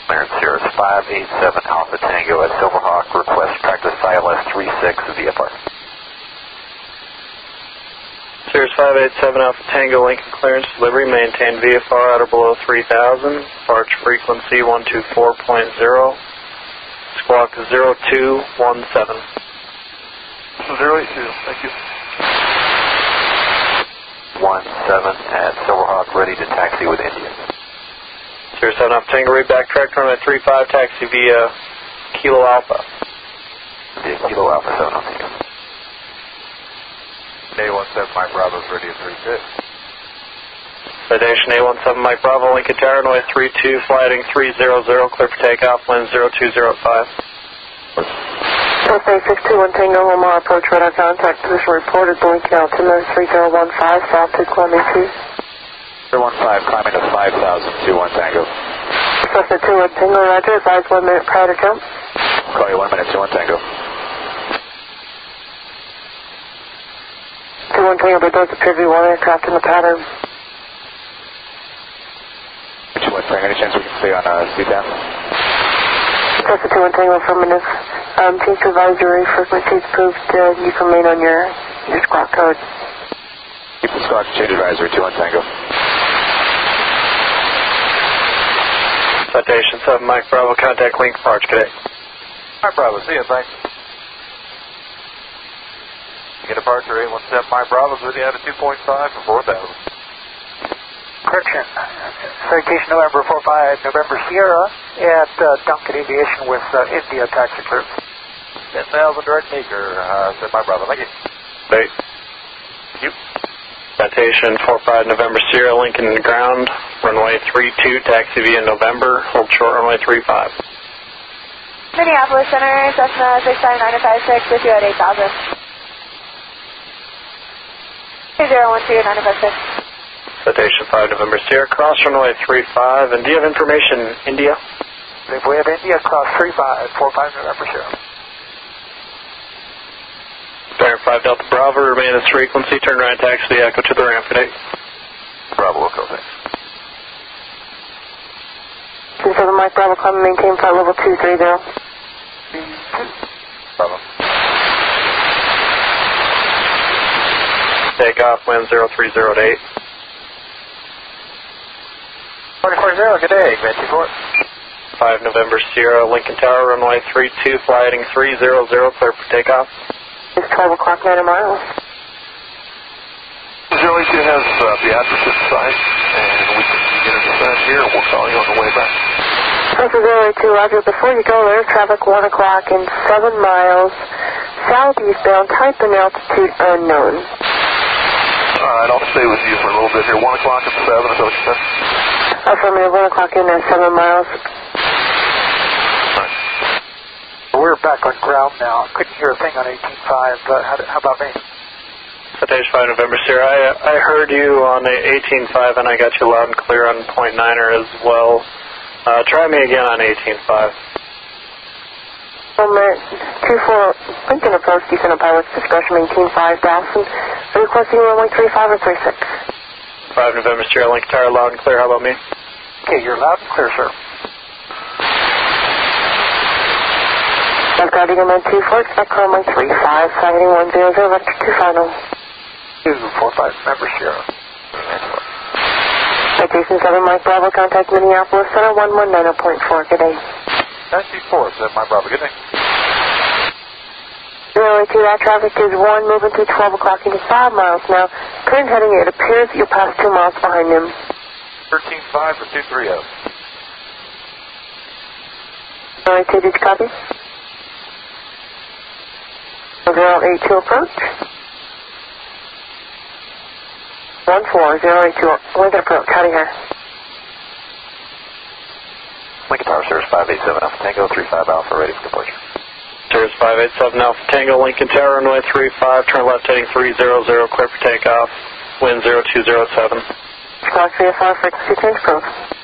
Clearance here is 587 Alpha Tango at Silverhawk. Request practice ILS 36 VFR. Cirrus 587 Alpha Tango, Lincoln clearance, delivery, maintain VFR at or below 3000, departure frequency 124.0, squawk 0217. 082, thank you. 17 at Silverhawk, ready to taxi with India. Cirrus 7 Alpha Tango, read back, track runway 35, taxi via Kilo Alpha. Via Kilo Alpha 7 Alpha Tango. A17 Mike Bravo's ready at 36. Citation A17 Mike Bravo, Lincoln Tower, runway 32, flighting 300, clear for takeoff, wind 0205. Southway 621 Tango, Lamar approach radar contact position reported, Lincoln altimeter 3015, south to climbing 2. 015, climbing to 5,000, 21 Tango. Southway 21 Tango, roger, advise 1 minute prior to jump. Call you 1 minute, 21 Tango. 21 Tango, there does appear to be one aircraft in the pattern. 21 Tango, any chance we can stay on CTAM? Southway 21 Tango, affirmative. Change advisory, frequency approved, you can remain on your squawk code. Keep the squawk, change advisory, 21 Tango. Citation 7 Mike Bravo, contact Lincoln Park today. Mike Bravo, see you, thanks. Get departure 817 Mike Bravo's with you at a 2.5 for 4,000. Correction. Citation November 45, November Sierra at Duncan Aviation with India taxi clearance. 10,000 direct meeker, said Mike Bravo, thank you. Wait. You. Citation 45 November Sierra, Lincoln ground, runway 32, taxi via November, hold short runway 35. Minneapolis Center, Cessna 65956 with you at 8,000. 2012-956. Citation 5 November Sierra, cross runway 35, and do you have information India? If we have India, cross 35, 45 November Sierra. Bearing 5 Delta Bravo, remain at this frequency, turn right taxi the Echo to the ramp today. Bravo, Echo, thanks. 27 Mike Bravo, climb and maintain flight level 230. Bravo. Takeoff, wind 0308. 44-0, good day, Adventure Court. 5 November Sierra, Lincoln Tower, runway 32, flighting 300, clear for takeoff. It's 12 o'clock, 9 miles. 082 has the address inside, and we can get it inside here, and we'll call you on the way back. This is 082, roger. Before you go there, traffic 1 o'clock in 7 miles, southeastbound, type and altitude unknown. All right, I'll stay with you for a little bit here. 1 o'clock at 7, is that what you said? Affirmative, 1 o'clock in 7 miles. We're back on ground now. Couldn't hear a thing on 18.5. How about me? Citation 5 November Sierra, I heard you on 18.5, and I got you loud and clear on .9er as well. Try me again on 18.5. 24 Lincoln approach, descent of pilot's discretion, maintain 5,000. Requesting runway 35 or 36. 5 November Sierra, Lincoln Tower, loud and clear. How about me? Okay, you're loud and clear, sir. Guiding on 24, expect runway 35, sighting 100, vector 2 final. 245 November Sierra. Citation 7 Mike Bravo, contact Minneapolis Center, 119.4, good day. 94, said Mike Bravo, good day. 082, that traffic is 1, moving through 12 o'clock into 5 miles now. Current heading, it appears that you'll pass 2 miles behind him. 13.5 for 230. 082, did you copy? 082 approach. 14082, Lincoln approach, howdy here. Lincoln Tower, Cirrus 587 Alpha Tango, 35 Alpha, ready for departure. Cirrus 587 Alpha Tango, Lincoln Tower, runway 35, turn left heading 300, clear for takeoff, wind 0207. Squawk VFR, frequency change code.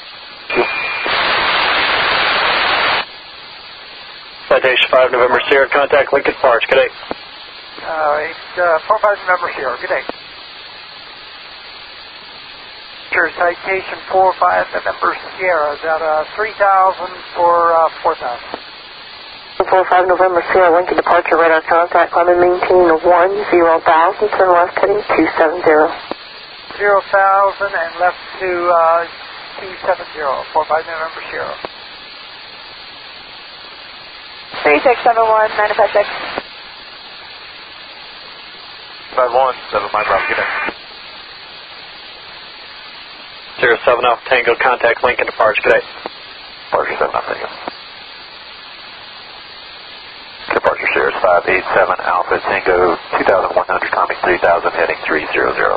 Citation 5 November Sierra, contact Lincoln Park, good day. 45 November Sierra, good day. Roger, citation 45 November Sierra. Is that 3,000 for 4,000? 45 November Sierra, Lincoln departure, radar contact, climb and maintain 10,000, turn left heading 270. 0,000 and left to 270, 45 November Sierra. 3671, 956. 51, 7 miles off, good day. 07 Alpha Tango, contact Lincoln departure, good day. Departure 7 Alpha Tango. Departure Sierra 587 Alpha Tango, 2,100, climbing 3,000, heading 300.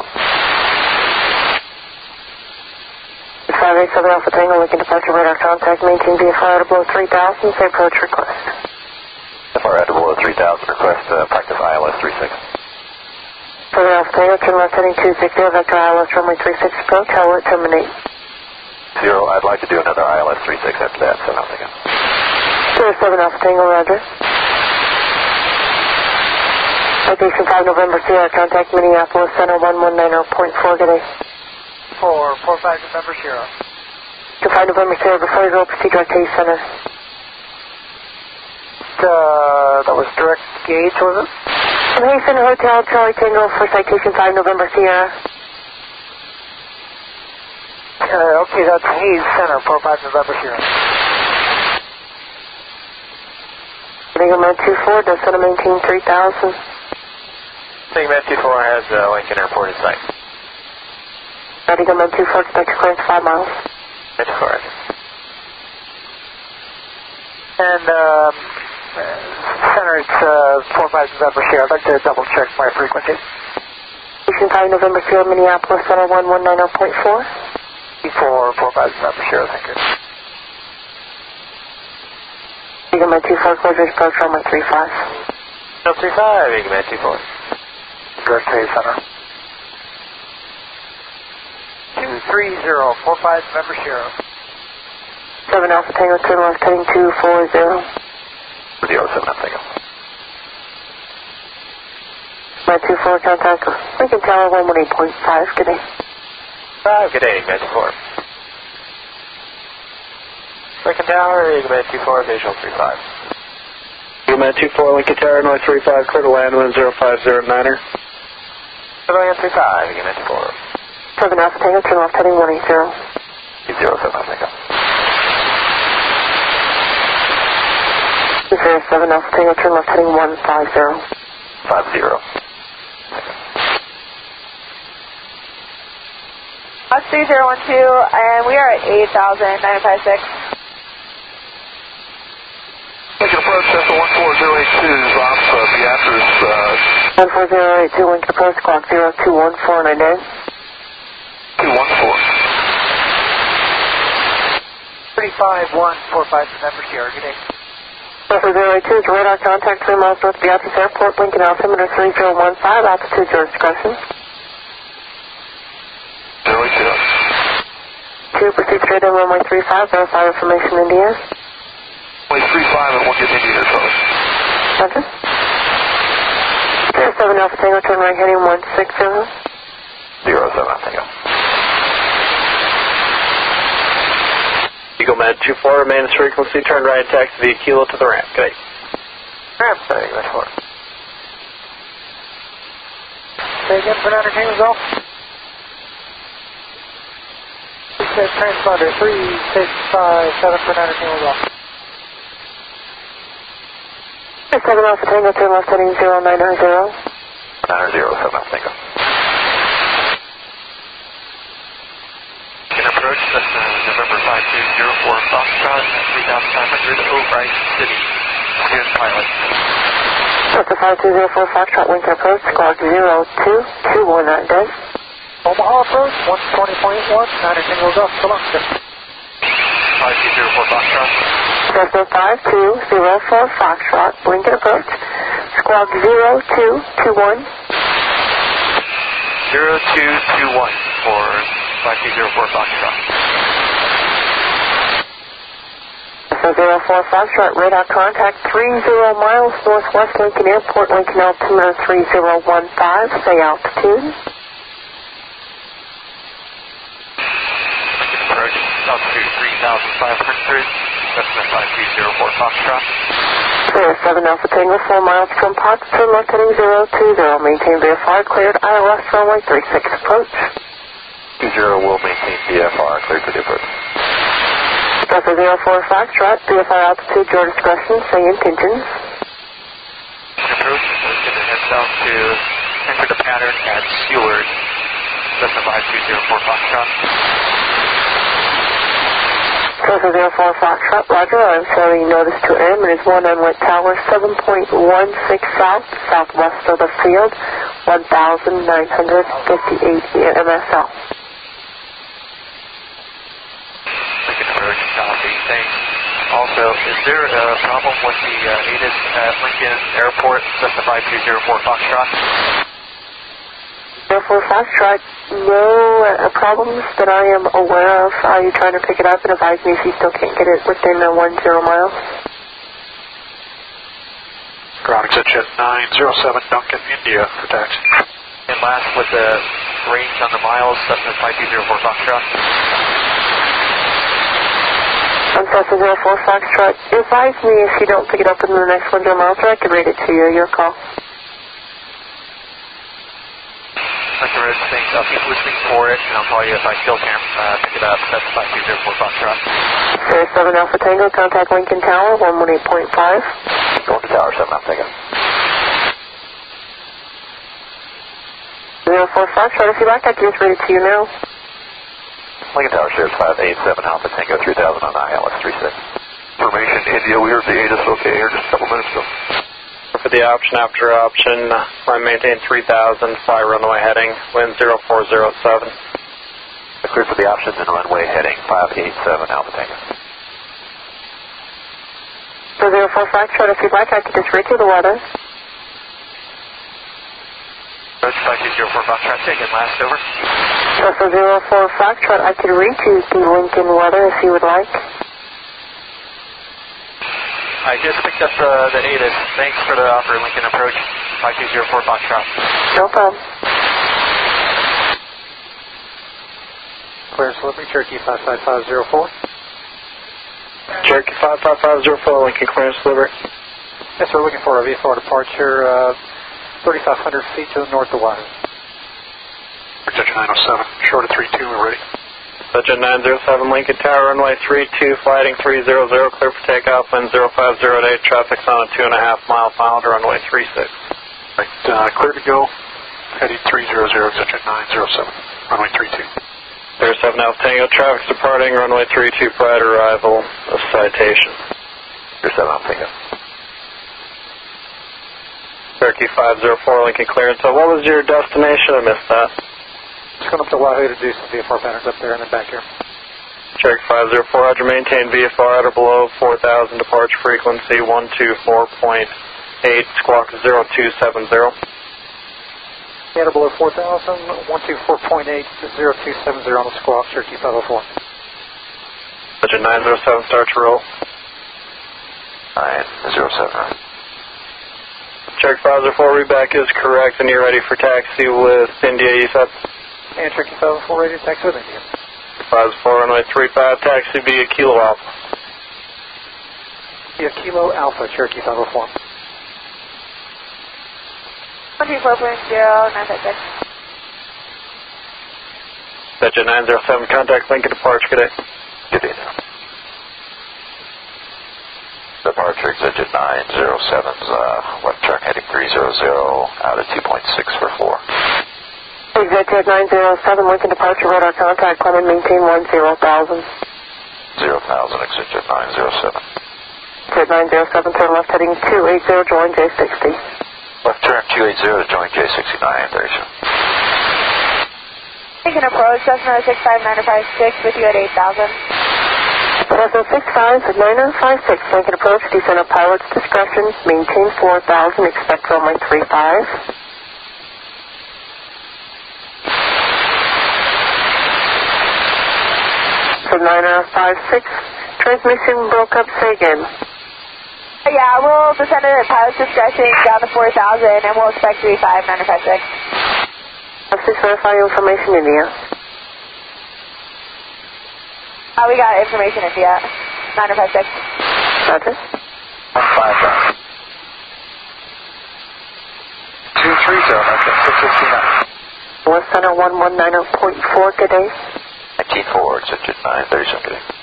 587 Alpha Tango, Lincoln departure, radar contact, maintain VFR below 3,000, say approach request. VFR below 3,000, request practice ILS 36. 7 Alpha Tango, turn left heading 260, vector ILS runway 36 approach, how will it terminate? 0, I'd like to do another ILS 36 after that, 7 Alpha Tango. 7 Alpha Tango, roger. Citation 5 November Sierra, contact Minneapolis Center 1190.4, good day. 45 November Sierra. 5 November Sierra, before you go, proceed direct Hayes Center. That was direct gauge, was it? From Hayes Center Hotel, Charlie Tango for citation 5 November Sierra. Okay, that's Hayes Center, 45 November Sierra. Eagle Man 24, does center maintain 3,000. Eagle Man 24 has Lincoln Airport in sight. Eagle Man 24, expect clearance 5 miles. That's correct. And center, it's 45 November Sierra. I'd like to double check my frequency. Station 5 November Sierra, Minneapolis Center 1190.4. 45 November Sierra, thank you. Eagle Man 24, closure approach runway 35. 035, Eagle Man 24. Direct Hayes Center. 230, 45 November Sierra. 7 Alpha Tango, turn left heading 240. 0, 7 Alpha Tango. Man 24, contact Lincoln Tower 118.5, good day. 5, good day, Eagle Man 24. Lincoln Tower, Eagle Man 24, visual 35. Eagle Man 24, Lincoln Tower, noise 35, clear to land, wind 0509er. 35, Eagle Man 24. 7 Alpha Tango, turn left heading 180. 0, 7 Alpha Tango. 7 Alpha Tango, turn left heading 150. 50. That's 3012, and we are at 8,956. Lincoln approach, Cessna 14082, off Beatrice. 14082, Lincoln approach, clock 0214, 99. 214. 35145 November Sierra, good day. 14082 is radar contact 3 miles north of Beatrice Airport, Lincoln altimeter 3015, altitude your discretion. 2, proceed straight in runway 35, verify information India. Runway 35 and we'll get India, so. Roger. 7 Alpha Tango, turn right heading 160. 0, 7 Alpha Tango. Eagle Man 24, maintenance frequency, turn right and taxi via Kilo to the ramp. Good day. Ramp, Eagle Man 24. Say again, Fernando James, off. Transponder 3657, Fernando James, off. 7 Alpha Tango, turn left heading 0990. 900, 7 Alpha Tango. Lincoln approach, Cessna November 5204, Foxtrot, 3500, O'Bright City. Here's pilot. Delta 5204, Foxtrot, Lincoln approach, squawk 0221, dead. Omaha approach, 120.1, 9 singles off, so long. 5204 Foxtrot. Cessna 5204, Foxtrot, Lincoln approach, squawk 0221. 0221 for 5204 Foxtrot. Cessna 04, Foxtrot, radar contact 30 miles northwest Lincoln Airport, Lincoln altimeter 3015, say altitude. 3,500, Cessna 5204 Foxtrot. Clear 7 Alpha Tango, 4 miles from Potts, turn left heading 020. Maintain VFR, cleared ILS runway 36 approach. 20 will maintain VFR, clear to the approach. Delta 04 Foxtrot, VFR altitude, your discretion, say intentions. Approach, we're going to head south to enter the pattern at Seward, Cessna 5204 Foxtrot. Delta 04 Foxtrot, roger, I'm showing notice to M and is 1 on Wet Tower, 7.16 south, southwest of the field, 1,958 MSL. Lincoln approach, copy, thanks. Also, is there a problem with the ATIS at Lincoln Airport, Cessna 5204 Foxtrot? 04 Foxtrot, no problems that I am aware of. Are you trying to pick it up and advise me if you still can't get it within 10 miles? Ground exit 907 Duncan, India for taxi. And last, with the range on the miles, Cessna 5204 Foxtrot. I'm Cessna 04 Foxtrot. Advise me if you don't pick it up within the next 100 miles, or I can rate it to you. Your call. Lincoln Road, thanks. I'll keep listening for it, and I'll call you if I still can't pick it up. Cessna 5204 Foxtrot. Clear 7 Alpha Tango, contact Lincoln Tower, 118.5. Going to Tower 7, I'm thinking. 04 Foxtrot, if you like, I can just rate it to you now. Lincoln Tower shares 587 Alpha Tango 3000 on ILS 36. Information, India, we heard the ATIS okay here just a couple minutes ago. For the option after option, I maintain 3,000, fly runway heading, wind 0407. Clear for the options and runway heading 587 Alpha Tango. So 04 Foxtrot, if you'd like, I could just rate you the weather. Approach 5204 Foxtrot, again, last over. So 04 Foxtrot, I could read you the Lincoln weather if you would like. I just picked up the ATIS. Thanks for the offer, Lincoln approach 5204 Foxtrot. No problem. Clearance delivery, Cherokee 55504. Cherokee 55504, Lincoln clearance delivery. Yes, we're looking for a VFR departure 3,500 feet to the north of Washington. Exit 907, short of 32, we're ready. Budget 907, Lincoln Tower, runway 32, flighting 300, clear for takeoff, wind 0508, traffic's on a 2.5 mile final to runway 36. Right, clear to go, heading 300, exit 907, runway 32. Clear 7 Alpha Tango, traffic's departing, runway 32, prior to arrival of citation. Clear 7 Alpha Tango. Cherokee 504, Lincoln clearance. So what was your destination? I missed that. Just going up to Wahoo to do some VFR patterns up there and then back here. Cherokee 504, Roger, maintain VFR at or below 4,000, departure frequency 124.8, squawk 0270. At or below 4,000, 124.8, 0270 on the squawk, Cherokee 504. Budget 907, start to roll. 907, right. Cherokee 504, readback is correct, and you're ready for taxi with India, you said? And Cherokee 504, ready to taxi with India. 504, runway 35, taxi via Kilo Alpha. Via Kilo Alpha, Cherokee 504. 24.0, Budget 907, contact Lincoln departure, good day. Good day now. Departure exit 907's left turn heading 300 out at 2.6 for 4. Executive 907, Lincoln departure, radar contact, climb and maintain 10,000. 0,000, exit 907. Exit 907, turn left heading 280, join J60. Left turn 280 to join J69, very soon. Lincoln approach, Cessna 65956 with you at 8,000. Cessna 65956, Lincoln approach, descend at pilot's discretion, maintain 4,000, expect runway 35. So 956, transmission broke up, say again. Yeah, we'll descend at pilot's discretion down to 4,000, and we'll expect 35956. Let's just verify your information, India. We got information India. 9056. Roger. 150. 230, that's 669. West Center 1190.4, good day. 19-4, exit 9, 30 seconds.